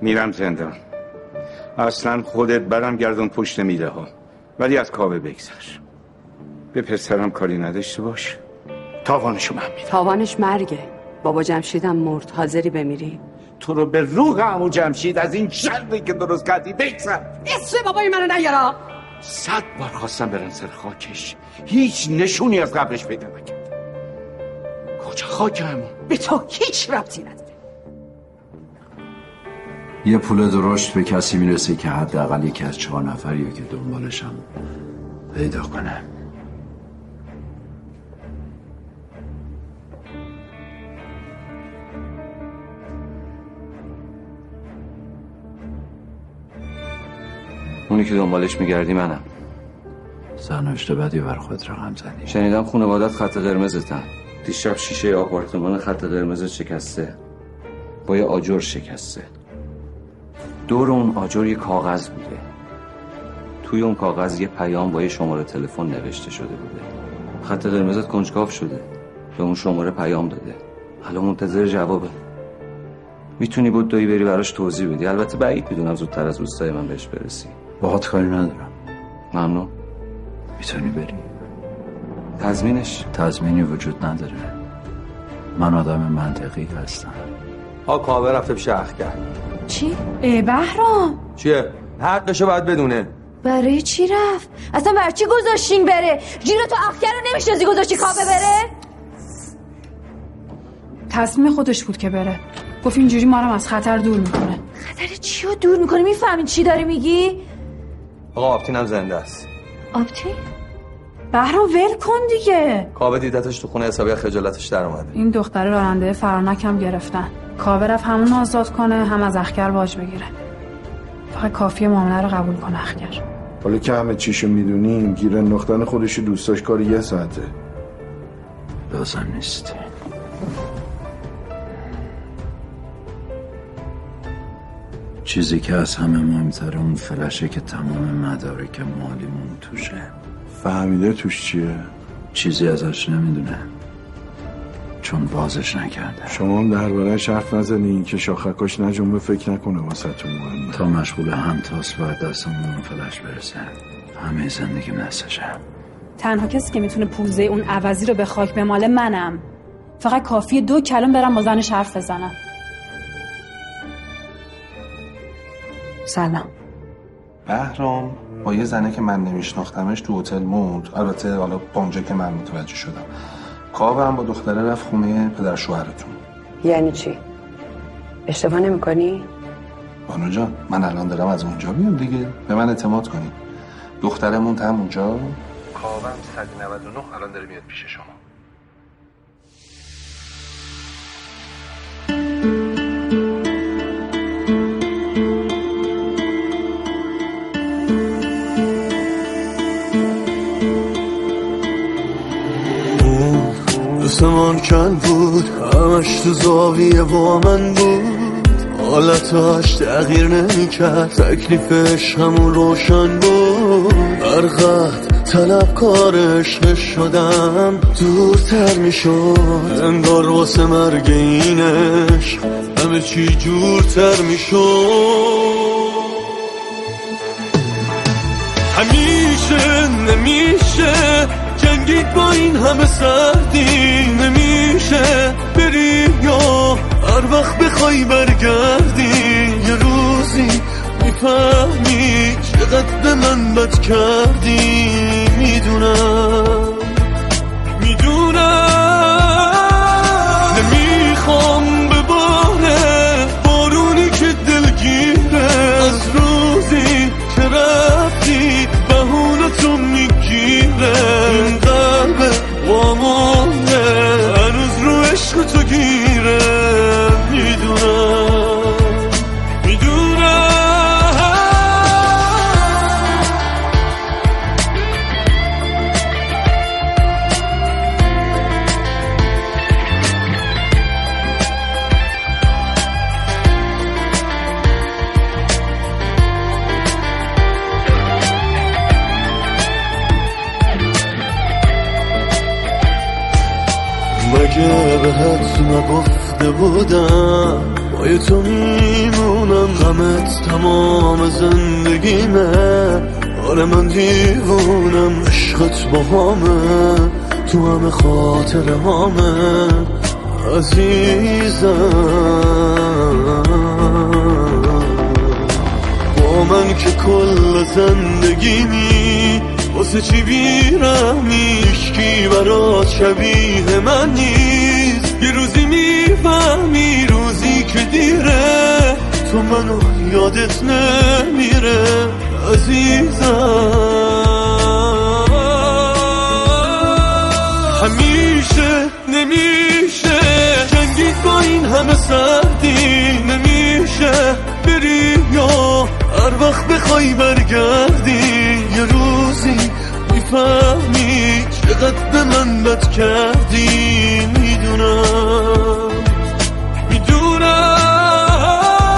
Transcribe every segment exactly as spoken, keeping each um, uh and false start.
میرم زندان. اصلا خودت برم گردون پشت میله ها، ولی از کاوه بگذر. به پسرم کاری نداشته باش، تاوانشو من میدم. تاوانش مرگه. بابا جمشیدم مرد، حاضری بمیری؟ تو رو به روح عمو جمشید از این شری که درست کردی بگذر. اسم بابای منو نیارا. صد بار خواستم برم سر خاکش، هیچ نشونی از قبرش پیدا نکرد. کجا خاکم؟ به تو هیچ ربطی نداره. یه پول درشت به کسی میرسه که حداقل یکی از چهار نفریه که دنبالشم پیدا کنه. اونی که دنبالش میگردی منم. سرنوشت بدی بر خود رقم زدی. شنیدم خانوادت خط قرمزتن. دیشب شیشه آپارتمان خط قرمز شکسته، با یه آجر شکسته. دور اون آجر یه کاغذ بوده، توی اون کاغذ یه پیام با یه شماره تلفن نوشته شده بوده. خط قرمزت کنجکاو شده، به اون شماره پیام داده، حالا منتظر جوابه. میتونی بود دوی بری براش توضیح بدی. البته بعید میدونم زودتر از روستای من بهش برسی. باهات کاری ندارم. ممنون. میتونی بری. تضمینش؟ تضمینی وجود نداره. من آدم منطقی هستم. ها کاوه رفته پیش اخگر. چی؟ ای بهرام چیه؟ حقشو باید بدونه. برای چی رفت؟ اصلا برای چی گذاشتین بره؟ جیرو تو اخگر رو نمیشنازی گذاشتی کاوه بره؟ تصمیم خودش بود که بره. گفت اینجوری ما رو از خطر دور میکنه. خطر چی رو دور میکنه؟ میفهمین چی داری میگی؟ آقا آبتین هم زنده است. آبتین؟ بهرام ول کن دیگه. کاوه دیدتش تو خونه حسابی خجالتش در اومده. این دختره راننده فرانک هم گرفتن. کاوه رفت همون آزاد کنه، هم از اخگر باج بگیره. فقط کافیه معامله رو قبول کنه اخگر. حالا که همه چیشو میدونیم، گیر انداختن خودش دوستاش کار یه ساعته. لازم نیست. چیزی که از همه مهمتره اون فلشه که تمام مدارک مالیمون توشه. فهمیده توش چیه؟ چیزی ازش نمیدونه، چون بازش نکرده. شما هم درباره‌اش حرف نزنین که شاخکاش نجنبه، فکر نکنه واسهتون مهمه. تا مشغول هم تاس باید دستمون اون فلش برسه. همه زندگیم نستشه. تنها کسی که میتونه پوزه اون عوضی رو به خاک بماله منم. فقط کافیه دو کلم برم با زنش حرف بزنم. سلام. بهرام با یه زنه که من نمیشناختمش تو هتل موند. البته حالا با اونجا که من متوجه شدم. کاوه هم با دختره رفت خونه پدر شوهرتون. یعنی چی؟ اشتباه نمی کنی؟ بانو جان من الان دارم از اونجا میام دیگه، به من اعتماد کنی. دختره موند هم اونجا. کاوه هم صد و نود و نه الان داره میاد پیش شما. دوستمان کن بود، همش تو زاویه با من بود. حالتاش تغییر نمی کرد، تکلیفش همون روشن بود. برقد طلبکار عشق شدم، دورتر می شد انگار واسه مرگ اینش همه چی جورتر می شد. همیشه نمیشه جنگید با این همه سردی، نمیشه بری یا هر وقت بخوای برگردی. یه روزی میفهمی چقدر به من بد کردی. میدونم میدونم نمیخوام بباره بارونی که دلگیره. از روزی که رفتی بهونتو میگیره. این قلب وامونه هنوز رو عشق تو گیره. میدونم میدونم مگه بهت نگفته بودم پای تو میمونم، غمت تمام زندگیمه. آره من دیوونم، عشقت با همه، تو همه خاطر همه عزیزم. با من که کل زندگیمی، واسه چی بیرمی؟ هیچکی برات شبیه من نیست. یه روزی میفهمی، روزی که دیره، تو منو یادت نمیره عزیزم. همیشه نمیشه جنگید با این همه سردی، نمیشه بری یا هر وقت بخوای برگردی. یه روزی میفهمی چقدر به من بد کردی. میدونم میدونم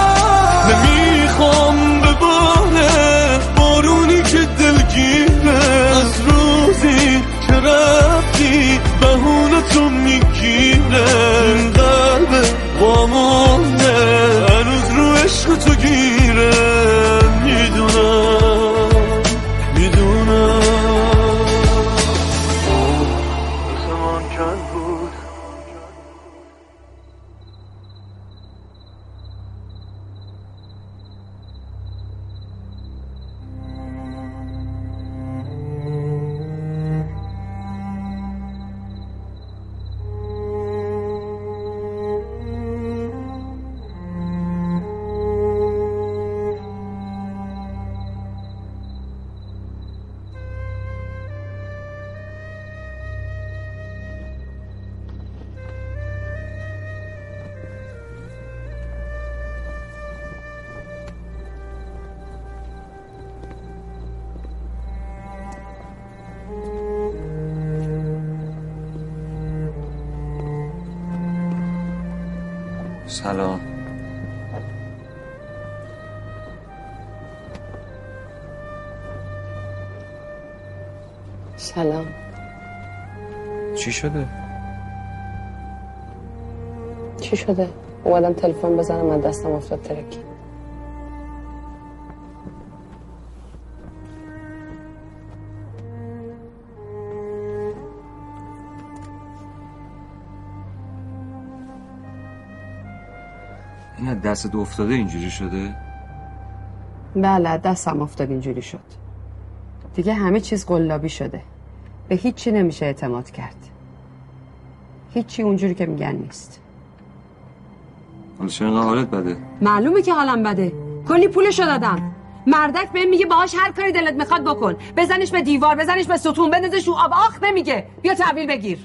نمیخوام بباره بارونی که دلگیره. از روزی که رفتی بهونه تو میگیره. این قلب وامونه هنوز رو عشق تو گیره. میدونم میدونم زمان کن بود. سلام. سلام. چی شده؟ چی شده؟ اومدم تلفن بزنم من دستم افتاد ترکی. این دستت افتاده اینجوری شده؟ بله دستم افتاد اینجوری شد. دیگه همه چیز قلابی شده. به هیچی نمیشه اعتماد کرد. هیچی اونجوری که میگن نیست. حالا چرا اینقدر حالت بده؟ معلومه که حالم بده. کلی پولشو دادم. مردک بهم میگه باهاش هر کاری دلت میخواد بکن. بزنش به دیوار، بزنش به ستون، بندازش تو آب. آخ نمیگه. بیا تحویل بگیر.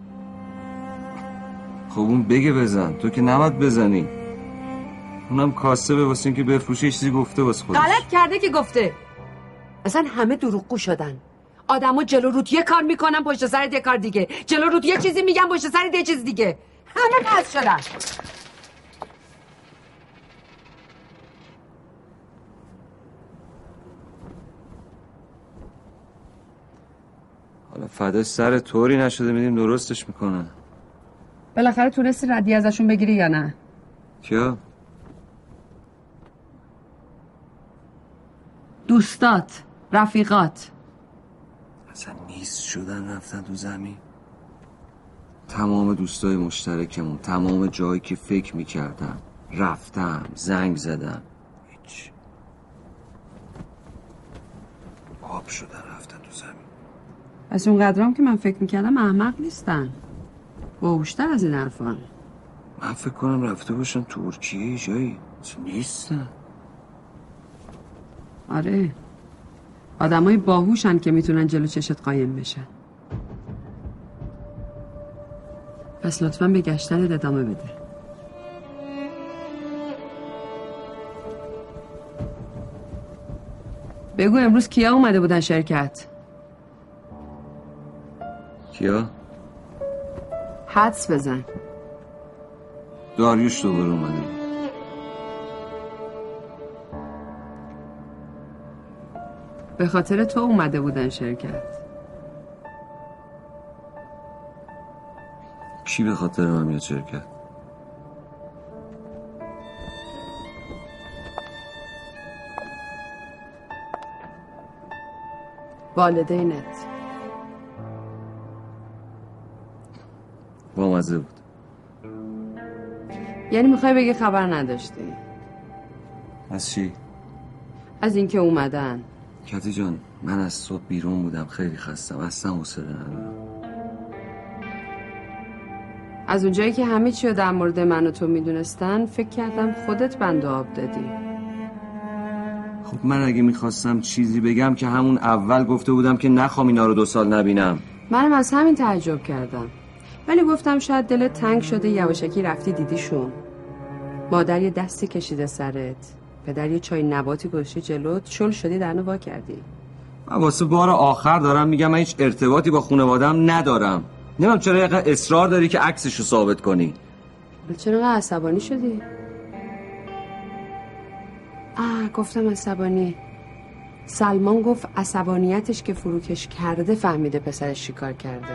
خب اون بگه بزن. تو که نباید بزنی. اونم کاسبه واسه اینکه بفروشه یه چیزی گفته واسه خودش. غلط کرده که گفته. اصلا همه دروغگو شدن. آدمو جلو روت یه کار میکنن پشت سرت یه کار دیگه. جلو روت یه چیزی میگن پشت سرت یه چیز دیگه. همه قصد شدن. حالا فدا سر طوری نشده میدیم درستش میکنن. بالاخره تونستی ردی ازشون بگیری یا نه؟ کیا؟ دوستات، رفیقات. اصلا نیست شدن رفتن تو زمین. تمام دوستای مشترکمون، تمام جایی که فکر میکردم رفتم، زنگ زدم، هیچ. آب شدن رفتن تو زمین. پس اونقدرام که من فکر میکردم احمق نیستن، باهوشتر از این حرفان. من فکر کنم رفته باشن ترکیه جایی نیستن. آره آدمای باهوشن که میتونن جلو چشت قایم بشن. پس لطفاً به گشتن ادامه بده. بگو امروز کیا اومده بودن شرکت؟ کیا؟ حدس بزن. داریوش دوباره اومده. به خاطر تو اومده بودن شرکت. کی به خاطر من میاد شرکت؟ والدینت. بامزه بود. یعنی میخوای بگی خبر نداشتی؟ از چی؟ از اینکه اومدن. کتی جان من از صبح بیرون بودم، خیلی خستم، اصلا حوصله ندارم. از اونجایی که همه چی رو در مورد من و تو میدونستن فکر کردم خودت بند آب دادی. خب من اگه میخواستم چیزی بگم که همون اول گفته بودم که نخوام اینا رو دو سال نبینم. منم از همین تعجب کردم، ولی گفتم شاید دلت تنگ شده یواشکی رفتی دیدیشون. مادر یه دستی کشیده سرت، پدر یه چای نباتی گذاشته جلوت، شل شدی درنو وا کردی. من واسه بار آخر دارم میگم من هیچ ارتباطی با خانواده‌ام ندارم. نمیدونم چرا اینقدر اصرار داری که عکسشو ثابت کنی. چرا اینقدر عصبانی شدی؟ آه گفتم عصبانی. سلمان گفت عصبانیتش که فروکش کرده فهمیده پسرش چیکار کرده.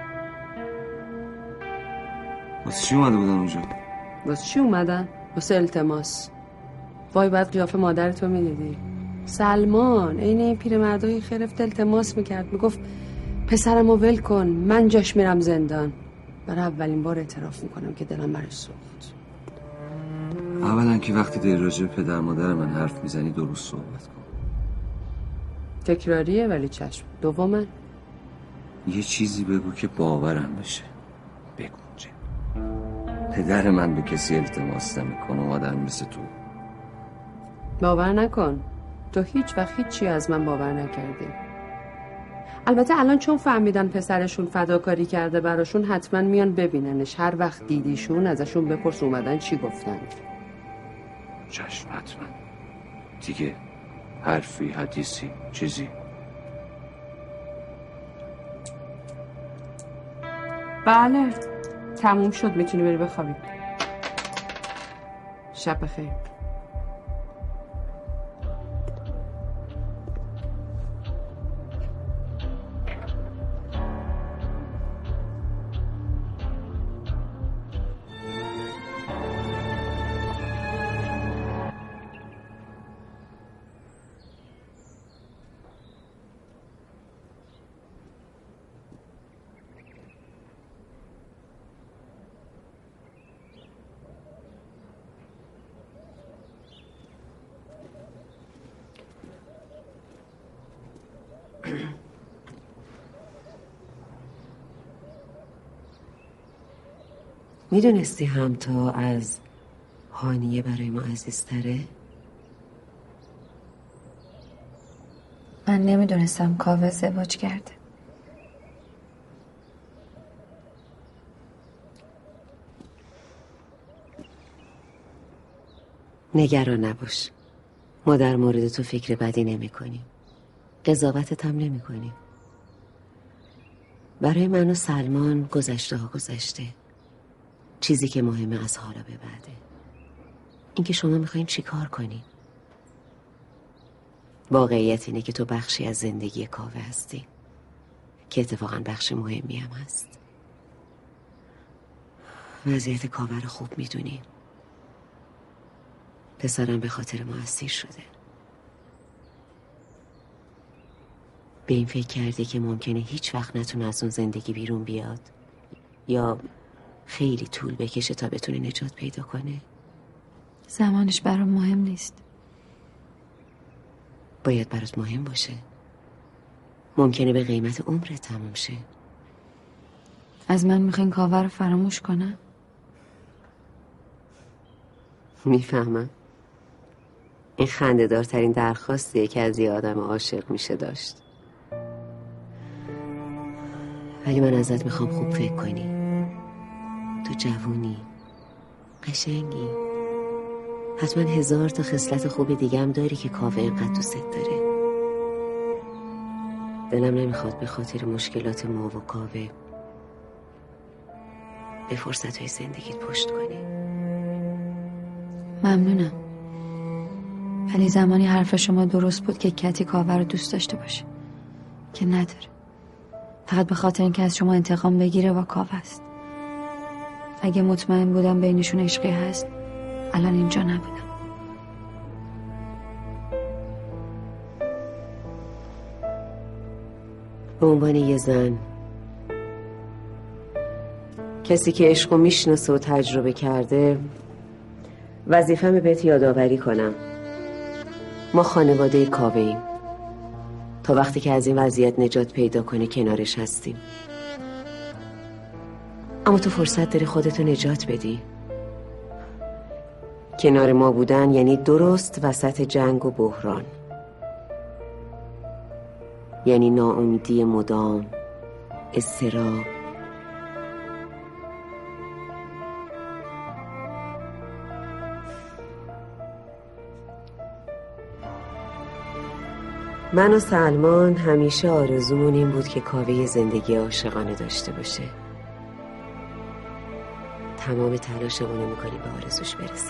واسه چی اومده بودن اونجا؟ واسه چی اومدن؟ واسه التماس. وای بعد قیافه مادرتو میدیدی. سلمان عین این پیرمردای خرفت التماس میکرد، میگفت پسرمو ول کن، من جاش میرم زندان. برای اولین بار اعتراف میکنم که دلم برش سوخت. اولا که وقتی داری راجع به پدر مادر من حرف میزنی درست صحبت کن. تکراریه ولی چشم. دوما یه چیزی بگو که باورم بشه. بگو چه؟ پدر من به کسی التماس نمیکنه، مادر مثل تو. باور نکن، تو هیچ وقت هیچی از من باور نکردی. البته الان چون فهمیدن پسرشون فداکاری کرده براشون، حتما میان ببیننش. هر وقت دیدیشون ازشون بپرس اومدن چی گفتن. چشم حتما. دیگه حرفی حدیثی چیزی؟ بله تموم شد، میتونی بری بخوابی. شب بخیر. میدونستی همتا از هانیه برای ما عزیزتره؟ من نمیدونستم کاوه ازدواج کرده. نگران نباش، ما در مورد تو فکر بدی نمی کنیم، قضاوتت هم نمی کنیم. برای من و سلمان گذشته ها گذشته. چیزی که مهمه از حالا به بعده. اینکه شما میخواین چی کار کنین. واقعیت اینه که تو بخشی از زندگی کاوه هستی که اتفاقا بخش مهمی هم هست. وضعیت کاوه رو خوب میدونی. پسرم به خاطر ما اسیر شده. به این فکر کردی که ممکنه هیچ وقت نتونه از اون زندگی بیرون بیاد یا خیلی طول بکشه تا بتونه نجات پیدا کنه؟ زمانش برام مهم نیست. باید برات مهم باشه. ممکنه به قیمت عمرت تموم شه. از من میخواین کاوه رو فراموش کنم؟ میفهمم. این خنده‌دارترین درخواستیه که از یه آدم عاشق میشه داشت. ولی من ازت میخوام خوب فکر کنی. تو جوونی، قشنگی، حتما هزار تا خصلت خوب دیگه هم داری که کاوه اینقدر دوست داره. دلم نمیخواد به خاطر مشکلات ما و کاوه به فرصتهای زندگیت پشت کنی. ممنونم، ولی زمانی حرف شما درست بود که کتی کاوه رو دوست داشته باشه که نداره. فقط به خاطر اینکه از شما انتقام بگیره و کاوه است. اگه مطمئن بودم بینشون عشقی هست الان اینجا نبودم. به عنوان یه زن، کسی که عشقو میشناسه و تجربه کرده، وظیفه‌مه بهت یادآوری کنم ما خانواده کاوه‌ایم. تا وقتی که از این وضعیت نجات پیدا کنه کنارش هستیم. اما تو فرصت داری خودتو نجات بدی. کنار ما بودن یعنی درست وسط جنگ و بحران، یعنی ناامیدی مدام، اضطراب. من و سلمان همیشه آرزومون این بود که کاوه زندگی عاشقانه داشته باشه. تمام تلاشمون رو میکنیم به آرزوش برسه.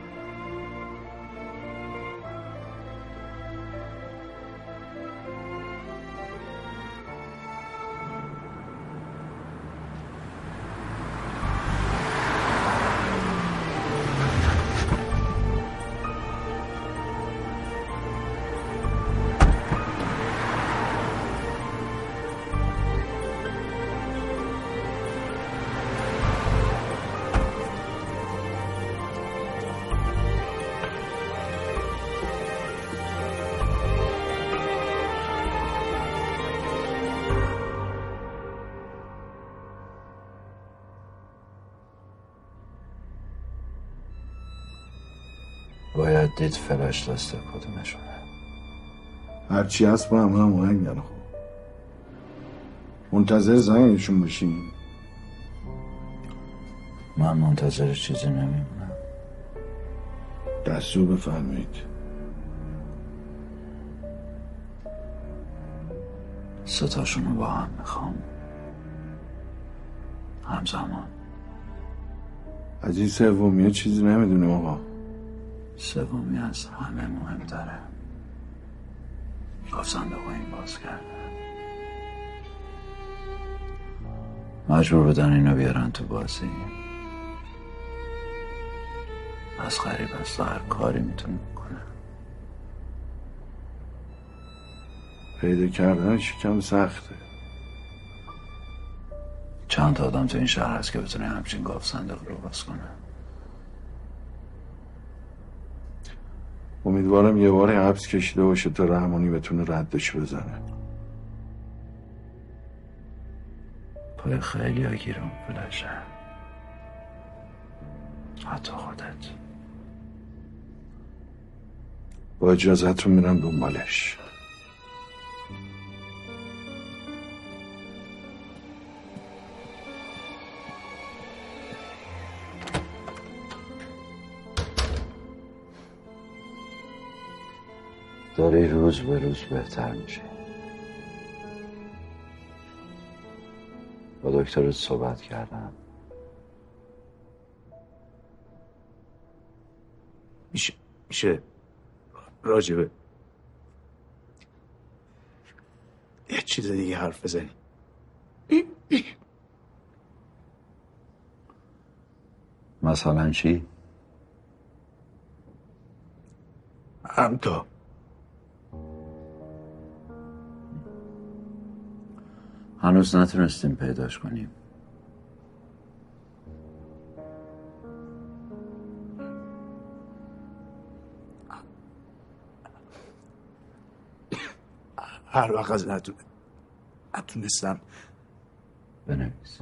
باید دید فلش دسته کدومشونه. هرچی هست با هم هم هنگن. خب منتظر زنگشون بشین. من منتظر چیزی نمیمونم. دستور بفرمایید. ستاشونو با هم میخوام همزمان. از این سومیه چیزی نمیدونیم آقا. سومی از همه مهمتره. گفت صندوق این باز کرده. مجبور بدن اینو بیارن تو بازی. از غریب از هر کاری میتونه بکنه. پیدا کردنش کم سخته. چند تا آدم تو این شهر هست که بتونه همچین گاف صندوق رو باز کنه. امیدوارم یه بار حبس کشیده باشه تا رحمانی بتونه ردش بزنه. پای خیلی ها گیرم فلشه. حتی خودت. با اجازتون میرم دنبالش. داری روز به روز بهتر میشه. با دکترت صحبت کردم. میشه میشه راجبه یه چیز دیگه حرف بزنی؟ مثلا چی؟ هم تا هنوز نتونستیم پیداش کنیم. هر وقت از نتون... نتونستم بنویس.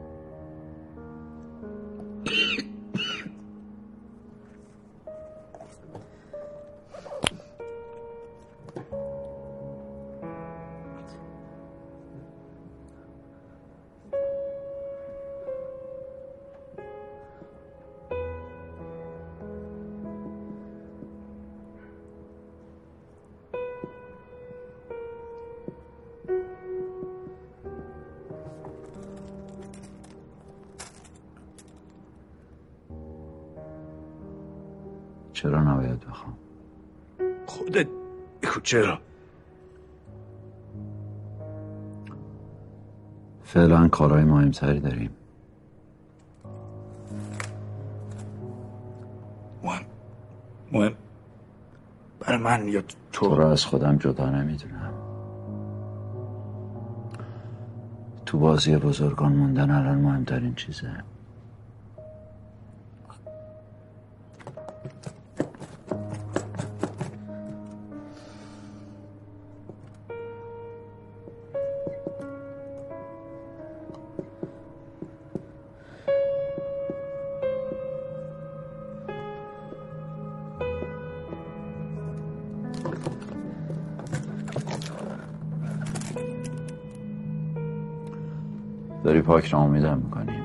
چرا نباید بخوام؟ خودت بگو چرا؟ فعلا کارهای مهمتری داریم. مهم مهم برای من یا تو؟ تو رو از خودم جدا نمیدونم. تو بازی بزرگان موندن الان مهمترین چیزه. داری پاک ناامیدم میکنی.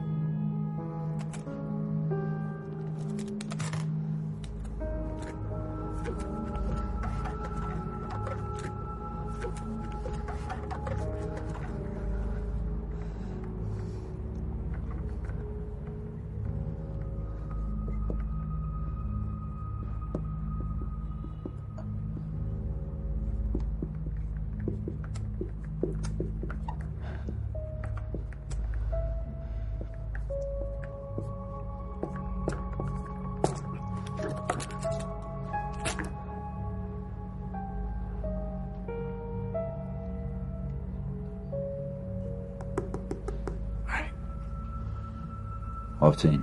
آفتین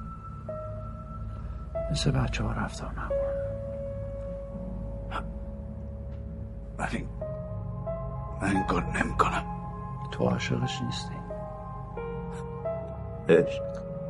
مثل بچه ها رفتار نکن. من این من این کار نمی کنم. تو عاشقش نیستی. عشق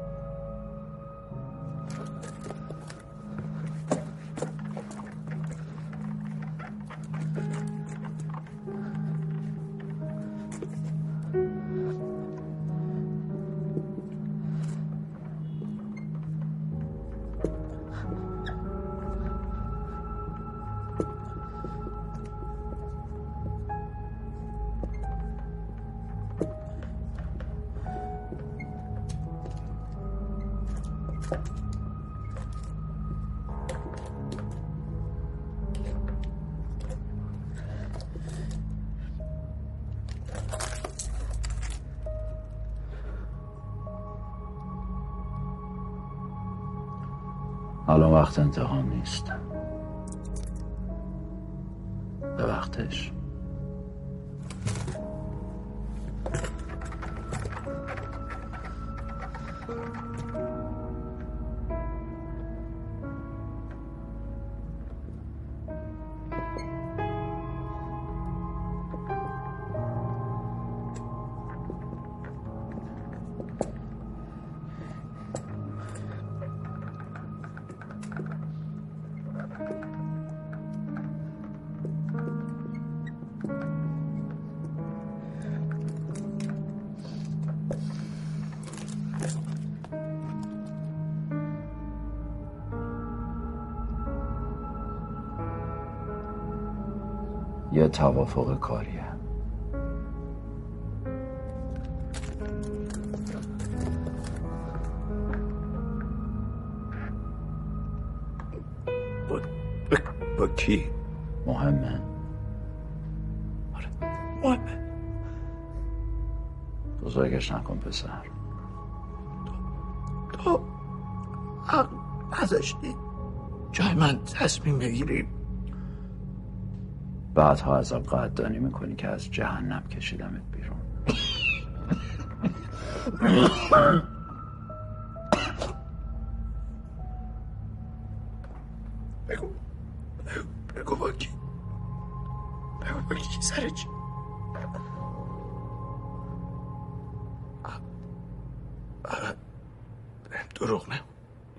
الان وقت انتقام نیست. به وقتش. یه توافق کاریه. با, با کی؟ مهمه. آره مهمه. بزرگش نکن پسر. تو تو حق نداشتی جای من تصمیم بگیری. بعدها ازم قدردانی میکنی که از جهنم کشیدمت بیرون. بگو بگو با کی؟ بگو با کی سر چی؟ دروغ نه.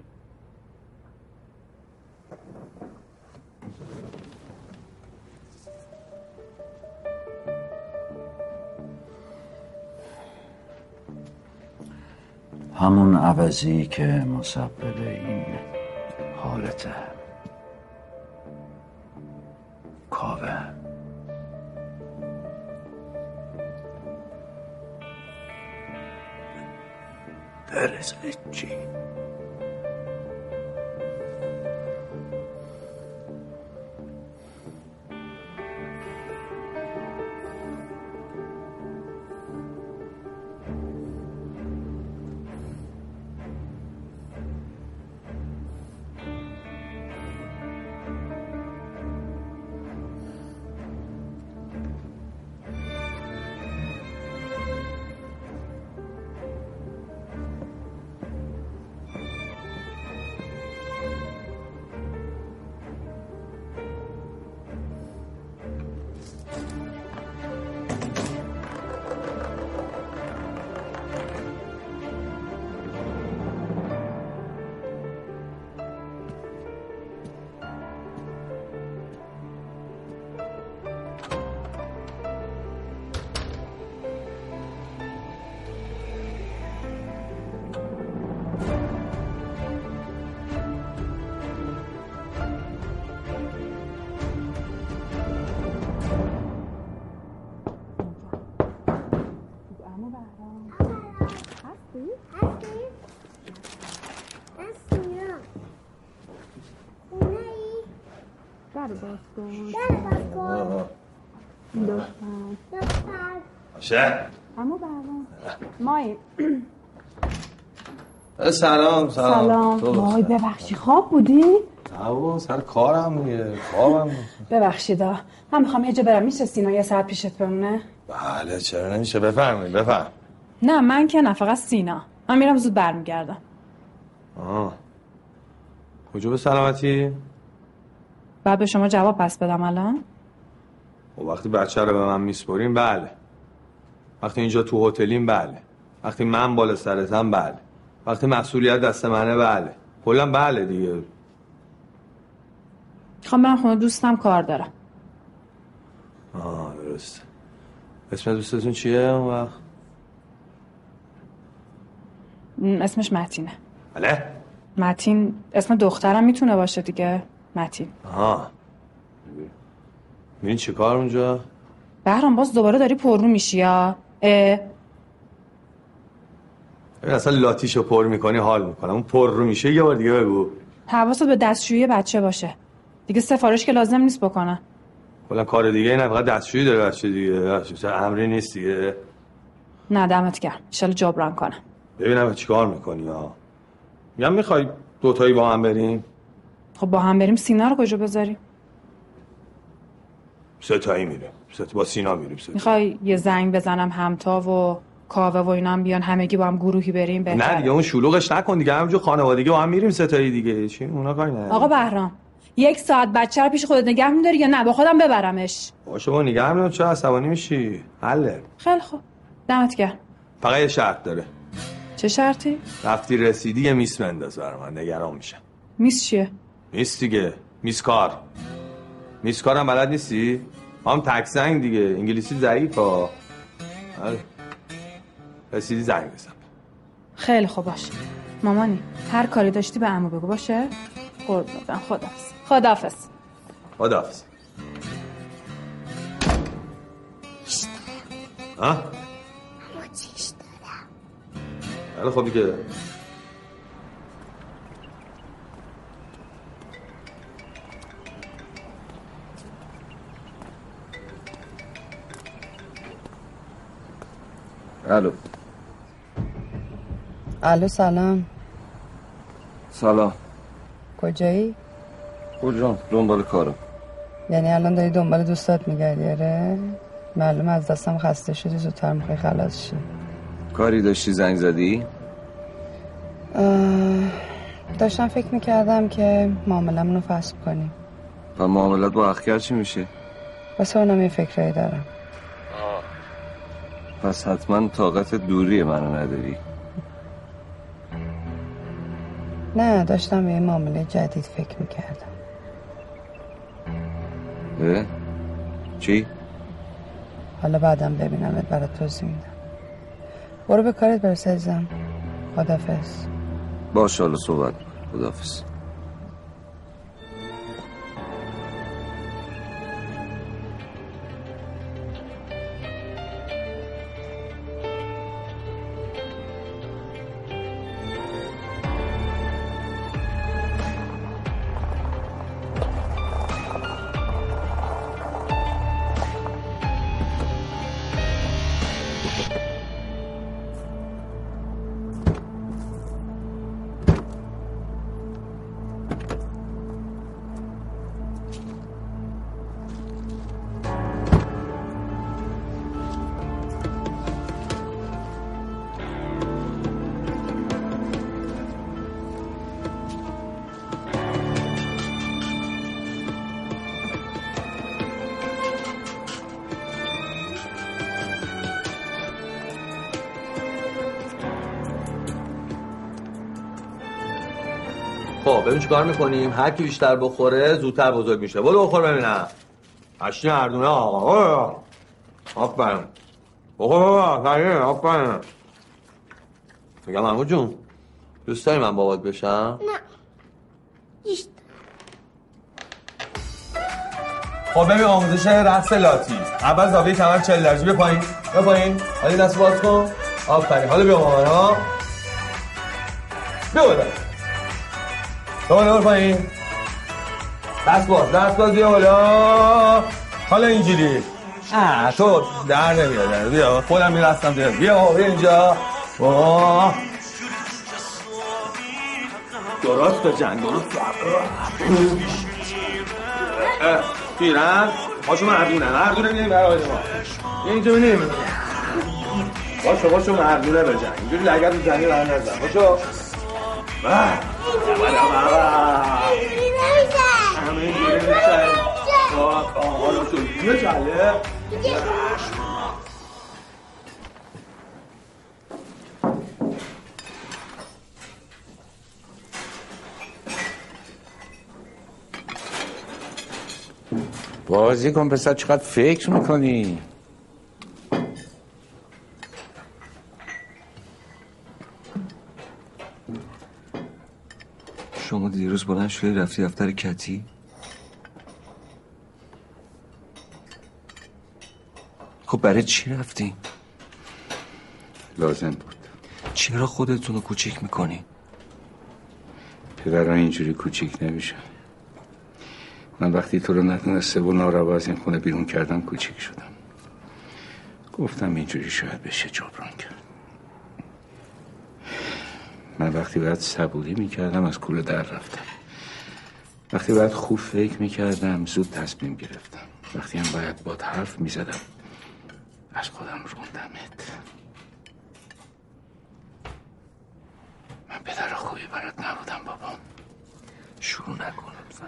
همون عوضی که مسبب این حالته. کاوه درست چی؟ باز کن. در باز کن. باشه. اما بابا. مای. سلام سلام. سلام. مای ببخشی خواب بودی؟ آوا سر کارم دیگه. خوابم. ببخشید ها. من میخوام یه جا برم. میشه سینا یه ساعت پیشت بمونه؟ بله چرا نمیشه، بفرمایید بفرم. نه من که نه، فقط سینا. من میرم زود برمیگردم. آه. کجا به سلامتی؟ بعد به شما جواب پس بدم الان؟ و وقتی بچه رو به من میسپرین بله. وقتی اینجا تو هتلیم بله. وقتی من بالا سرتم بله. وقتی مسئولیت دست منه بله. کلا بله دیگه. میخوام برم خونه دوستم، کار دارم. آه درست. اسم دوستتون چیه اون وقت؟ اسمش متینه. بله؟ متین اسم دخترم میتونه باشه دیگه. متین. آها. میرین چی کار اونجا؟ بهرام باز دوباره داری پررو میشی یا؟ اه ببین اصلا لاتیشو پر میکنی حال میکنم. اون پر رو میشه یه بار دیگه بگو. حواست به دستشویی بچه باشه دیگه. سفارش که لازم نیست بکنن. کلا کار دیگه نه، فقط دستشویی داره بچه دیگه. چه امری نیست دیگه. نه دمت گرم، ان شاءالله جبران کنم. ببینم چیکار میکنی ها. میگم میخوای دوتایی با هم بریم؟ خب با هم بریم. سینا رو کجا بذاریم؟ سه تایی میریم. سه با سینا میریم. سه میخوای یه زنگ بزنم همتا و کاوه و اینا هم بیان همگی با هم گروهی بریم بهتره؟ نه دیگه اون شلوغش نکن دیگه. همونجور خانوادگی با هم میریم سه تایی دیگه. چی اونا کاری نه. آقا بهرام یک ساعت بچه رو پیش خودت نگه می‌داری یا نه با خودم ببرمش؟ باشه با نگه می‌دارم. چرا عصبانی میشی؟ حله. خیلی خوب دمت گرم. فقط یه شرط داره. چه شرطی؟ رفتی رسیدی یه میس بنداز برام، من نگران میشم. میس چیه؟ میس دیگه. میس کار. میس کارم بلد نیستی؟ هم تک زنگ دیگه. انگلیسی ضعیفه. رسیدی زنگ بزن. خیلی خوب باشه. مامانی هر کاری داشتی به عمو بگو باشه؟ قربونت. خداحافظ. خداحافظ. خداحافظ. ها؟ اما چیش دارم. خیلی خوب دیگه. الو. الو سلام. سلام. کجایی؟ کجام؟ دنبال کارم. یعنی الان داری دنبال دوستات میگردی؟ آره معلومه از دستم خسته شدی، زودتر میخوای خلاص شی. کاری داشتی زنگ زدی؟ داشتم فکر میکردم که معاملمون رو فصل کنیم. و معاملات با اخگر چی میشه؟ واسه اونم یه فکرایی دارم. پس حتما طاقت دوری منو نداری. نه داشتم به یه معامله جدید فکر میکردم. اه؟ چی؟ حالا بعدم ببینمت برات توضیح میدم. برو به کارت برس عزیزم. خداحافظ. باشه حالا صحبت. خداحافظ. خب ببین چیکار میکنیم. هر کی بیشتر بخوره زودتر بزرگ میشه. برو بخور ببینم. هشتی اردونه آقا. آفرین. بخور بابا. سریع آفرین. میگم عمو جون دوست داری من بابات بشم؟ نه. ایشت. خب ببین آموزش رقص لاتی. اول زاویه کمر چهل درجه بیا پایین. بیا پایین. حالا دست باز کن. آفرین. حالا بیا مامان ها. بیا بالا. بیا بالا پایین. دست باز دست باز بیا بالا. حالا اینجوری آه تو در نمیاد. بیا خودم میرستم بیا بیا بیا اینجا. آه درست به جنگ درست پیرن باشو مردونه مردونه بیاییم برای ما اینجا بینیم باشو باشو مردونه به جنگ اینجوری لگت رو زنی برن نزن باشو بله همه اینجوری میشه حالا شد یه چله بازی کن پسر چقدر فکر میکنی؟ شما دیروز بلند شدی رفتی دفتر کتی؟ خب برای چی رفتی؟ لازم بود. چرا خودتون رو کوچیک میکنی؟ پدرها اینجوری کوچیک نمیشن. من وقتی تو رو نتونسته و ناروا از این خونه بیرون کردم کوچیک شدم. گفتم اینجوری شاید بشه جبران کرد. من وقتی باید صبوری میکردم از کوله در رفتم. وقتی باید خوب فکر میکردم زود تصمیم گرفتم. وقتی هم باید باد حرف میزدم از خودم روندمت. من پدر خوبی برات نبودم بابا. شروع نکن لطفا.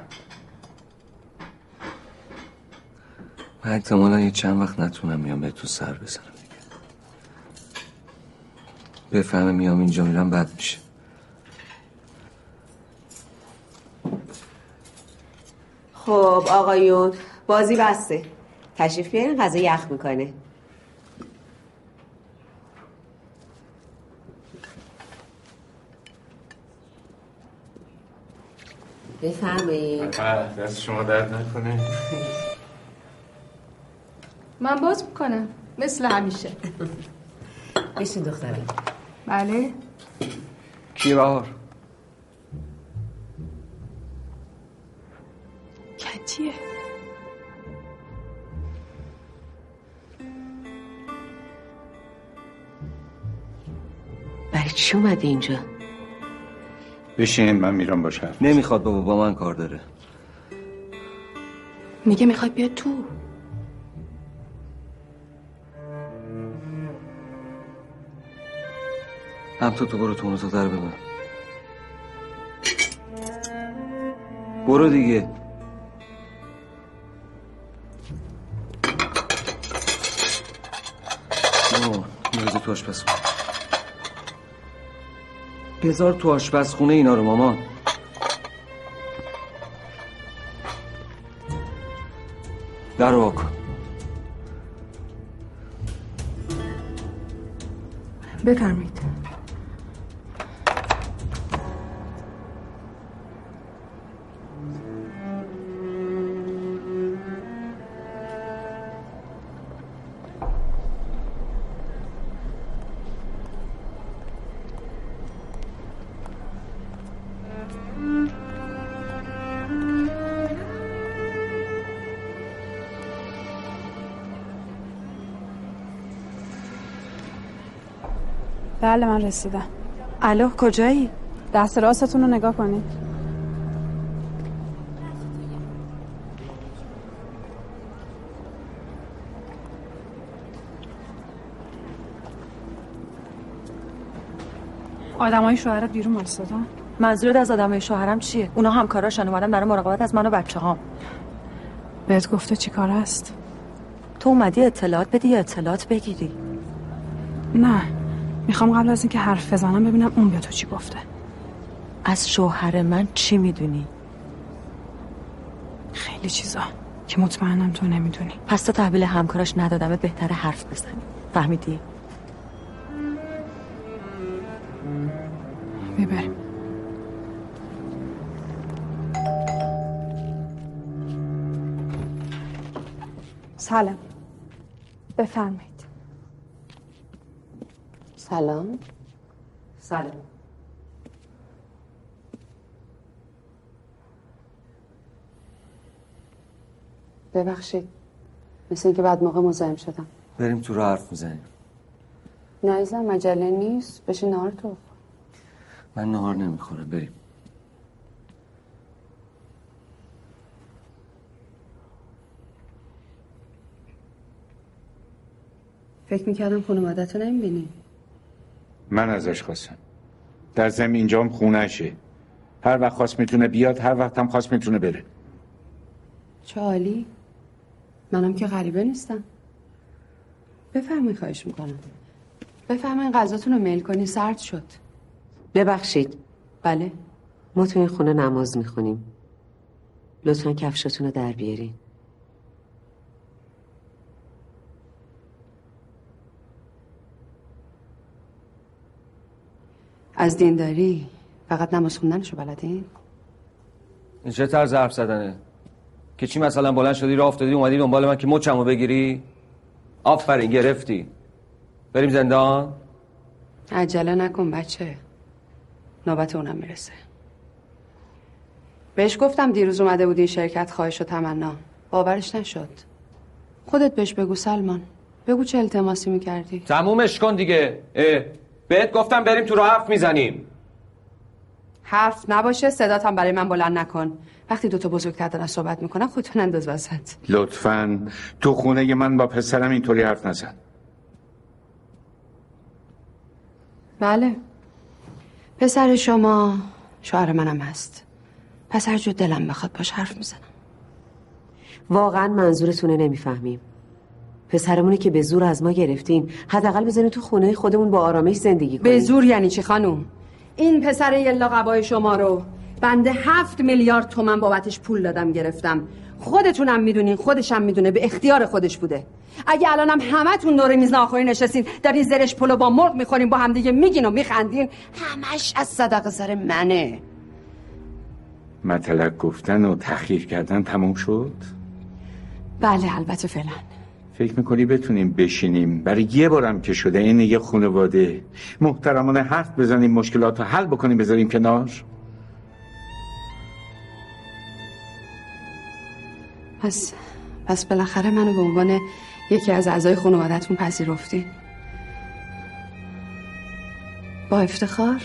من احتمالا یه چند وقت نتونم میام به تو سر بزنم دیگه. بفهمه میام اینجا میرم بد میشه. خب آقایون بازی بسته. تشریف بیارین غذا یخ میکنه. بفرمایید. دست شما درد نکنه. من باز میکنم مثل همیشه. بشین دخترم. بله. کیرار کتیه. برای چی اومده اینجا؟ بشین من میرم باشه. نمیخواد بابا با من کار داره. میگه میخواد بیاد تو. هم تو تو برو تو اونو در ببن. برو دیگه. برو میرزه تو آشپزخونه. بذار تو آشپزخونه اینا رو مامان. در رو واکن. بفرمایید. بله من رسیدم. الو کجایی؟ دست راستتون رو نگاه کنید. آدمای شوهرت بیرون وایسادن؟ منظورت از آدمای شوهرم چیه؟ اونا همکاراشن اومدن برای مراقبت از من و بچه‌هام. بهت گفته چی کار است؟ تو اومدی اطلاعات بدی یا اطلاعات بگیری؟ نه میخوام قبل از اینکه حرف بزنم ببینم اون به تو چی گفته. از شوهر من چی میدونی؟ خیلی چیزا که مطمئنم تو نمیدونی. پس تا تحویل همکاراش ندادمه بهتره حرف بزنی. فهمیدی؟ ببریم. سلام. بفرمایید. سلام. سلام. ببخشید، مثل اینکه بعد موقع مزاحم شدم. بریم تو رو حرف میزنیم. نه عزیزم، مجله نیست، بشین نهار تو. من نهار نمیخورم، بریم. فکر میکردم خانوادت رو نمیبینی. من ازش خواستم. در ضمن اینجام خونهشه. هر وقت خواست میتونه بیاد، هر وقت هم خواست میتونه بره. چه عالی. منم که غریبه نیستم. بفرمایید، خواهش میکنم. بفرمایید غذاتون رو میل کنی، سرد شد. ببخشید. بله. ما تو این خونه نماز میخونیم. لطفا کفشاتون رو در بیارین. از دینداری فقط نماز خوندنشو بلدین؟ این چه طرز حرف زدنه؟ که چی مثلا بلند شدی راه افتادی اومدی دنبال من که مچمو بگیری؟ آفرین، گرفتی. بریم زندان؟ عجله نکن بچه، نوبت اونم میرسه. بهش گفتم دیروز اومده بودی شرکت، خواهش و تمنا، باورش نشد. خودت بهش بگو سلمان، بگو چه التماسی میکردی. تمومش کن دیگه. اه. بهت گفتم بریم تو رو حرف میزنیم. حرف نباشه، صدات هم برای من بلند نکن. وقتی دوتا بزرگتر دارن صحبت میکنن خودتون انداز وسط. لطفاً تو خونه من با پسرم اینطوری حرف نزن. بله، پسر شما شوهر منم هست. پس هر جور دلم بخواد باش حرف میزنم. واقعا منظورتونه نمیفهمیم. پسرمونه که به زور از ما گرفتین، حداقل بزنید تو خونه خودمون با آرامش زندگی کنیم. به زور یعنی چی خانوم؟ این پسر یلا قبای شما رو بنده هفت میلیارد تومن بابتش پول دادم گرفتم. خودتونم میدونین، خودشم میدونه، به اختیار خودش بوده. اگه الانم همتون دور میز ناخوری نشستین دارین زرش پلو با مرغ میخورین، با هم دیگه میگین و میخندین، همش از صدقه سر منه. مطلق گفتن و تحقیر کردن تموم شد؟ بله البته فعلا. فکر میکنی بتونیم بشینیم برای یه بارم که شده این یه خانواده محترمانه حرف بزنیم، مشکلات رو حل بکنیم، بذاریم کنار؟ پس پس بالاخره منو به عنوان یکی از اعضای خانواده‌تون پذیرفتین. با افتخار.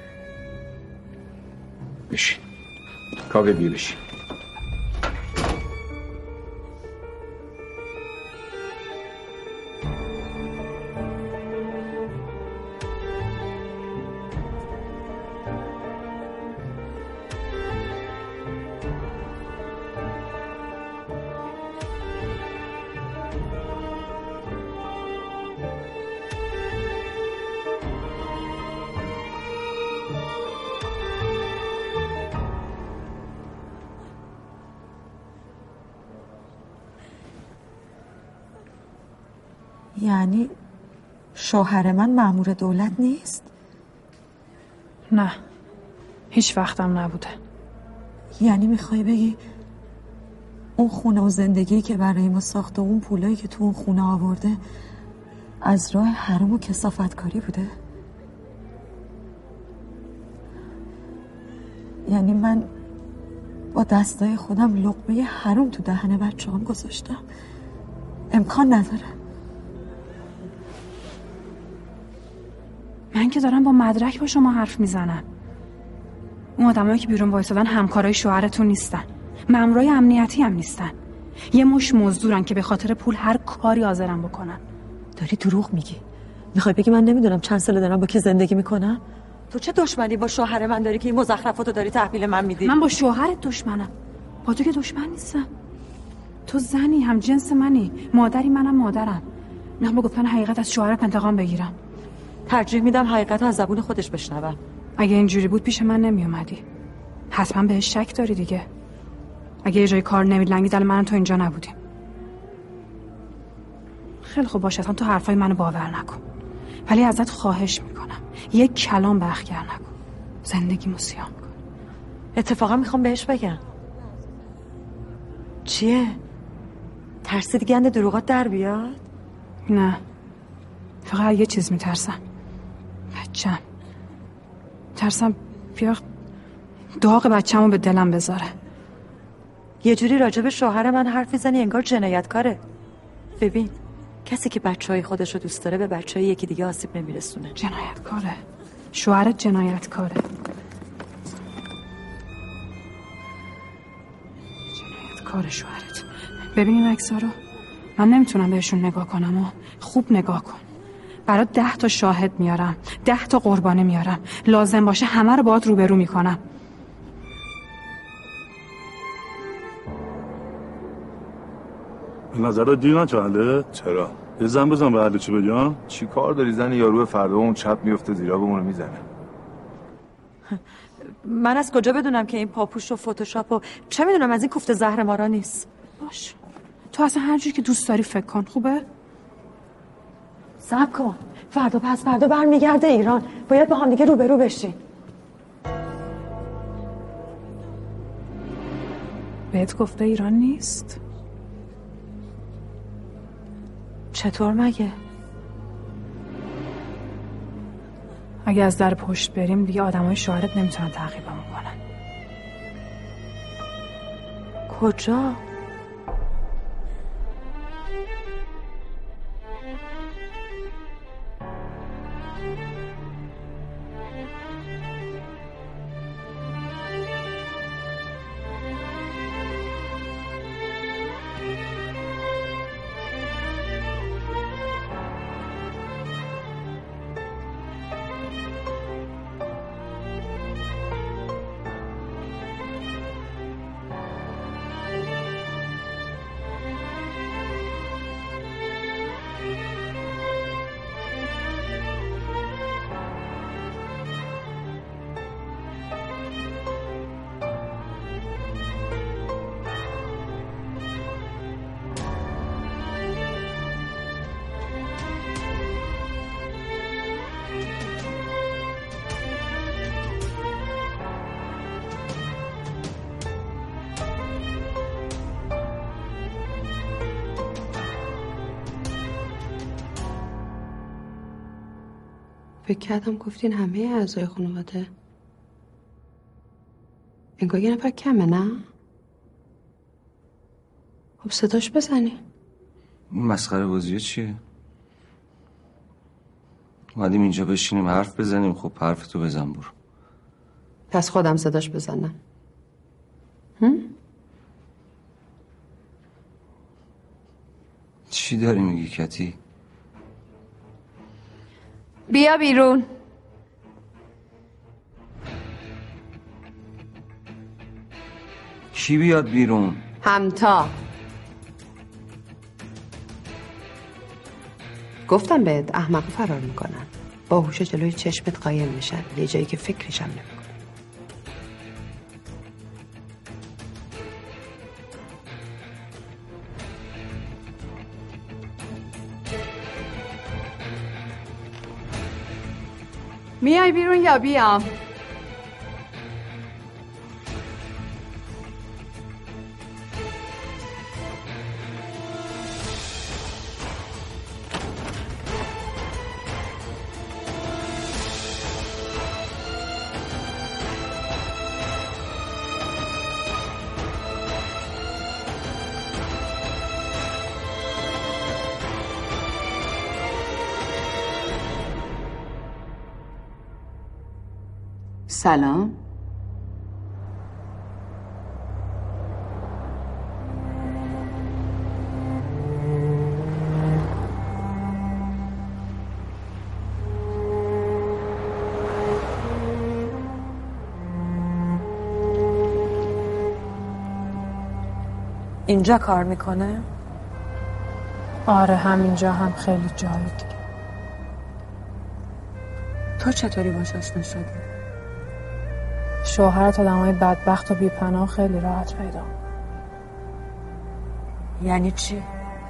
بشین کاوه، بیا بشین. یعنی شوهر من مأمور دولت نیست؟ نه، هیچ وقتم نبوده. یعنی میخوای بگی اون خونه و زندگی که برای ما ساخته و اون پولایی که تو اون خونه آورده از راه حرام و کثافتکاری بوده؟ یعنی من با دستای خودم لقمه حرام تو دهن بچه‌ام گذاشتم؟ امکان نداره. من که دارم با مدرک با شما حرف میزنم. اون آدمایی که بیرون وایسادن همکارای شوهرتون نیستن، مامورای امنیتی هم نیستن. یه مش مزدورن که به خاطر پول هر کاری حاضرن بکنن. داری دروغ میگی؟ میخوای بگی من نمیدونم چند ساله دارم با کی زندگی میکنم؟ تو چه دشمنی با شوهر من داری که این مزخرفاتو داری تحویل من میدی؟ من با شوهرت دشمنم، با تو که دشمن نیستم. تو زنی، هم جنس منی، مادری، منم مادرم. میخوام با گفتن حقیقت از شوهرت انتقام بگیرم. ترجیح میدم حقیقت از زبون خودش بشنوم. اگه اینجوری بود پیش من نمی اومدی. حتما بهش شک داری دیگه. اگه یه جای کار نمی‌لنگید الان من تو اینجا نبودیم. خیلی خوب باشه، تو حرفای منو باور نکن، ولی ازت خواهش میکنم یک کلام به اخگر نکن. زندگیمو سیاه میکن. اتفاقا میخوام بهش بگم. چیه؟ ترسی دیگه انده دروغات در بیاد؟ نه، فقط یه چیز میترسم، بچم. ترسم بیا داغ بچه‌مو به دلم بذاره. یه جوری راجب شوهر من حرف میزنی انگار جنایتکاره. ببین کسی که بچهای خودش رو دوست داره به بچهای یکی دیگه آسیب نمیرسونه. جنایتکاره. شوهرت جنایتکاره. جنایتکاره شوهرت. ببین این عکس‌ها رو. من نمیتونم بهشون نگاه کنم و خوب نگاه کن. برات ده تا شاهد میارم، ده تا قربانی میارم. لازم باشه همه رو باهات روبرو میکنم. به نظرت دیر نچنده؟ چرا؟ یه زن بزن به هرچی بگم. چی کار داری زن یارو فردا اون چپ میفته زیرا بمونه میزنه؟ من از کجا بدونم که این پاپوش و فتوشاپ و چه میدونم از این کوفته زهر مارا نیست. باش. تو اصلا هر جوری که دوست داری فکر کن. خوبه؟ صبر کن. فردا پس فردا برمیگرده ایران. باید با هم دیگه روبرو بشین. بهت گفته ایران نیست؟ چطور مگه؟ اگه از در پشت بریم دیگه آدمای شوهرت نمیتونن تعقیبمون کنن. کجا؟ فکر کردم گفتین همه اعضای خانواده. انگار یه نفر کمه نه؟ خب صداش بزنی. این مسخره بازیه چیه؟ اومدیم اینجا بشینیم حرف بزنیم. خب حرف تو بزن برو. پس خودم صداش بزنم. هم؟ چی داری میگی کتی؟ بیا بیرون. کی بیاد بیرون؟ همتا. گفتم بهت احمق فرار میکنن. باهوش جلوی چشمت قایم میشن یه جایی که فکرشم نمیکنن. میای بیرون یا بیام؟ سلام. اینجا کار میکنه؟ آره همینجا هم خیلی جایی دیگه. تو چطوری باش آشنا شدی؟ شوهرت آدمای بدبخت و بیپناه خیلی راحت پیدا. یعنی چی؟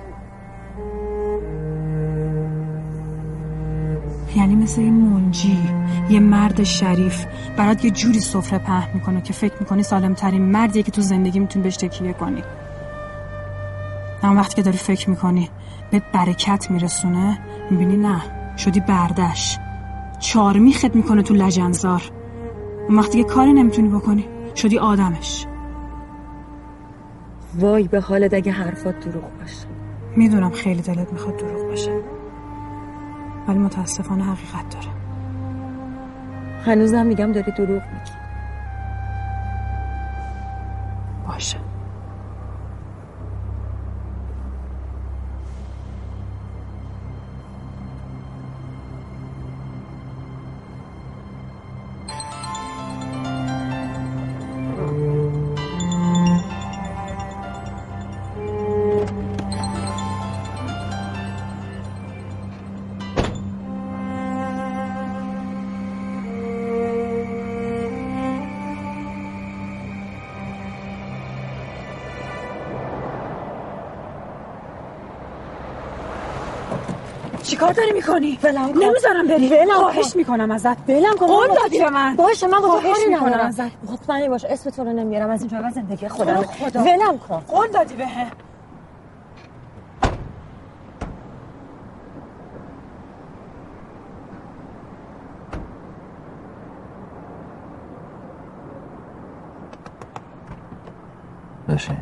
یعنی مثل یه منجی، یه مرد شریف برات یه جوری سفره پهن میکنه که فکر میکنی سالم ترین مردیه که تو زندگی میتونی بهش تکیه کنی. اما وقتی که داری فکر میکنی به برکت میرسونه میبینی نه، شدی بردش. چار میخت میکنه تو لجنزار. اون وقتی که کاری نمیتونی بکنی شدی آدمش. وای به حالت اگه حرفات دروغ باشه. میدونم خیلی دلت میخواد دروغ باشه، ولی متاسفانه حقیقت داره. هنوزم میگم داری دروغ میگی. باشه. چیکار داری میکنی؟ ولم کن. نمیذارم بری. ولم کن. خواهش میکنم ازت. ولم کن. قول دادی به من. باشه من با تو خواهش کاری میکنم ندارم. ازت. مطمئن باش اسم تو رو نمیارم از اینجا و زندگی خودم. خدا. ولم کن. قول دادی بهم. بشین.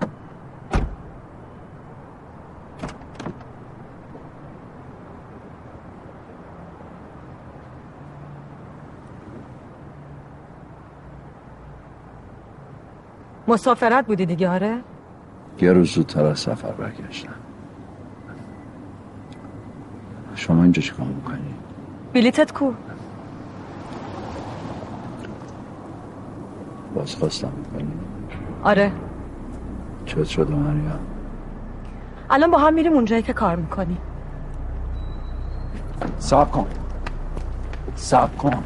مسافرت بودی دیگه؟ آره یه روز زودتر از سفر برگشتم. شما اینجا چیکار میکنی؟ بلیتت کو؟ بازخواستم میکنی؟ آره. چت شده مریم؟ الان با هم میریم اونجایی که کار میکنی. صبر کن صبر کن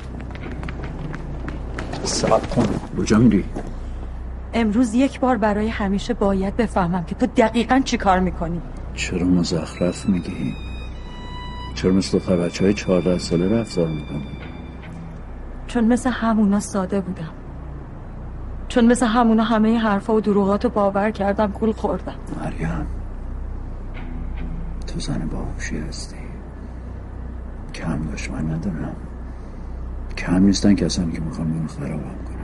صبر کن. کجا میری؟ امروز یک بار برای همیشه باید بفهمم که تو دقیقاً چی کار میکنی. چرا مزخرف میگی؟ چرا مثل دختر بچه های چهارده ساله رفتار میکنی؟ چون مثل همونا ساده بودم، چون مثل همونا همه حرفا و دروغاتو باور کردم، گول خوردم. مریم تو زن باهوشی هستی، کم دشمن ندارم، کم نیستن کسانی که میخوان منو خرابم کنن.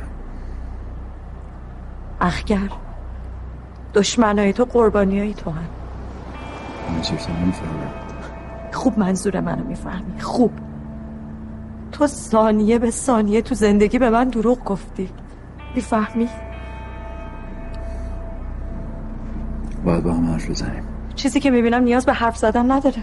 اخگر دشمنای تو قربانیای تو هم. منظور تو نمیفهمم. خوب منظور منو میفهمی. خوب تو ثانیه به ثانیه تو زندگی به من دروغ گفتی، میفهمی؟ باید با هم حرف بزنیم. چیزی که میبینم نیاز به حرف زدن نداره.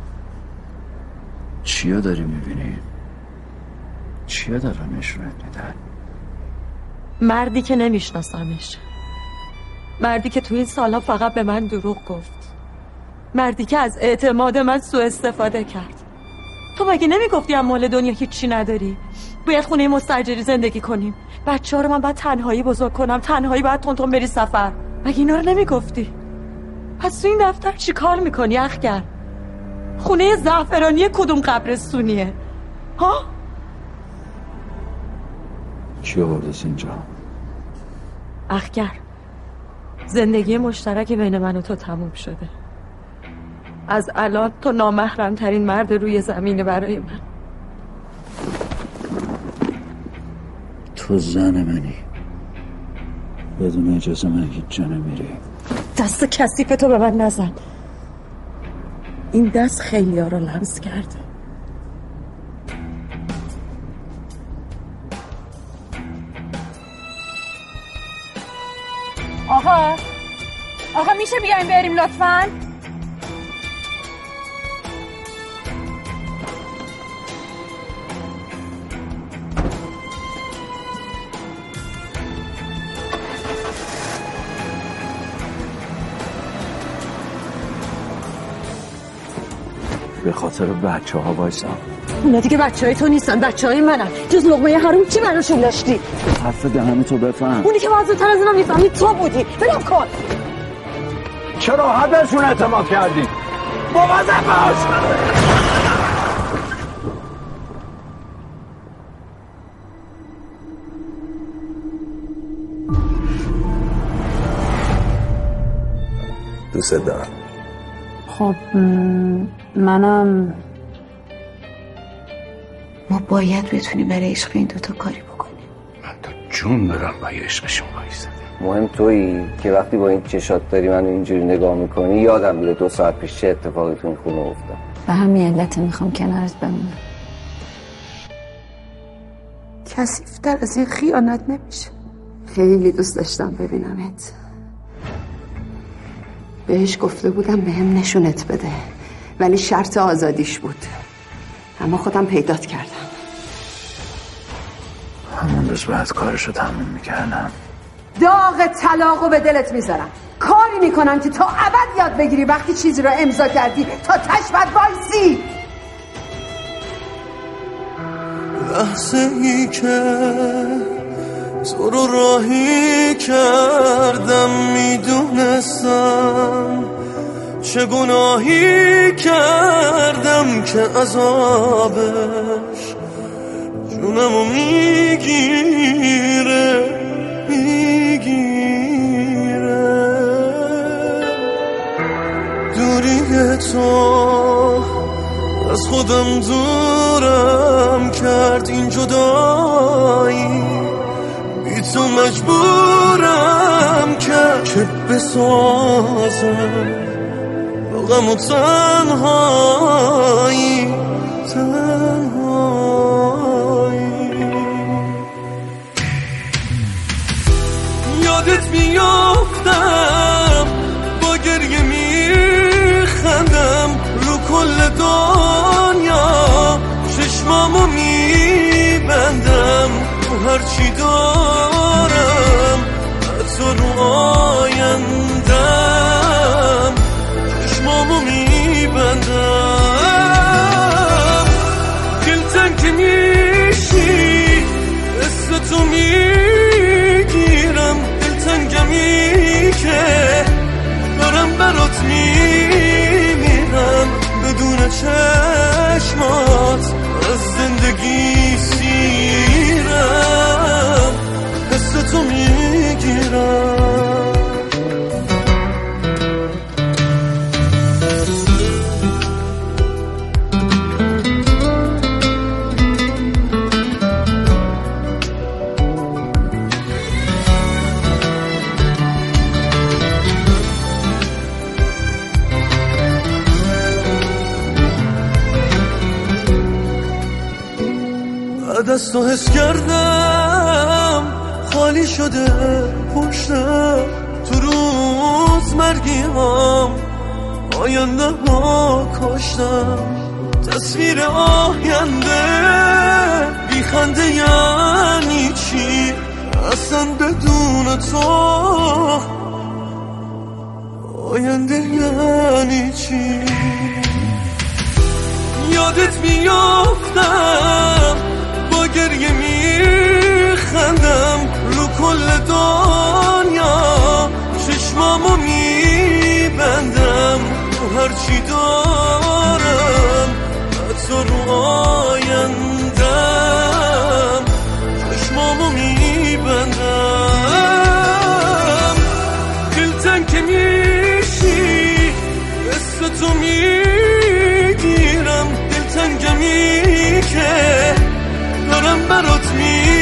چیا داری میبینی؟ چیا دارن نشونت میدن؟ مردی که نمیشناسمش، مردی که تو این سالا فقط به من دروغ گفت، مردی که از اعتماد من سوء استفاده کرد. تو مگه نمیگفتی هم مال دنیا هیچی نداری؟ باید خونه مستاجری زندگی کنیم، بچه ها رو من باید تنهایی بزرگ کنم، تنهایی باید تون تون بری سفر. مگه اینا رو نمیگفتی؟ پس تو این دفتر چی کار میکنی اخگر؟ خونه زعفرانی کدوم قبرستونیه؟ ها؟ چی آوردست اینجا؟ اخگر زندگی مشترک بین من و تو تموم شده. از الان تو نامحرم ترین مرد روی زمینه برای من. تو زن منی، بدون اجازه من هیچ جا نمیری. دست کثیف تو به من نزن. این دست خیلی ها رو لمس کرده. آقا آقا میشه بیایم بریم لطفاً؟ به خاطر بچه ها وایسا. اونا دیگه بچه های تو نیستن، بچه های منن. جز لقمه حروم چی براشون داشتی؟ حرف دهن تو بفهم. اونی که باید زودتر از اینا میفهمی تو بودی. بلم کن. چرا حدشون اعتماد کردی؟ مواظب باش. دوست دارم. خب منم. ما باید بتونیم برای عشق این دوتا کاری بکنیم. من تا جون برم با عشقشون بایستم. مهم تویی که وقتی با این چشات داری من اینجوری نگاه میکنی یادم میره دو ساعت پیش چه اتفاقی تو این خونه افتاد. به همین علت میخوام کنارت بمونم. کثیف‌تر از این خیانت نمیشه. خیلی دوست داشتم ببینمت. بهش گفته بودم بهم نشونت بده، ولی شرط آزادیش بود. اما خودم پیدات کردم. همون روز باید کارشو تموم میکردم. داغ طلاقو به دلت میذارم. کاری میکنم که تا ابد یاد بگیری وقتی چیزی رو امضا کردی تا تش بد وایسی. لحظه ای که تو رو راهی کردم میدونستم چه گناهی کردم که عذابش جونمو میگیره میگیره. دوری تو از خودم دورم کرد، این جدایی بی تو مجبورم کرد که بسازم با غم و تنهایی تنهایی. یادت میافتم با گریه میخندم رو کل دنیا، چشمامو میبندم رو هرچی دارم حتی رو آیندم، چشمامو میبندم. دلتنگ که میشی اسم تو میگیرم، دلتنگمی که دارم برات میمیرم، بدون چشمات از زندگی سیرم، حس تو میگیرم. دست رو حس کردم خالی شده پشتم، تو روز مرگی هم آینده ها کاشتم. تصویر آینده بی خنده یعنی چی اصلا بدون تو؟ آینده یعنی چی؟ یادت میافتم با گریه میخندم رو کل دنیا، چشمامو میبندم رو هرچی دارم حتی رو آیندم، چشمامو میبندم. دلتنگ که میشی اسم تو میگیرم، دلتنگمی که دارم برات می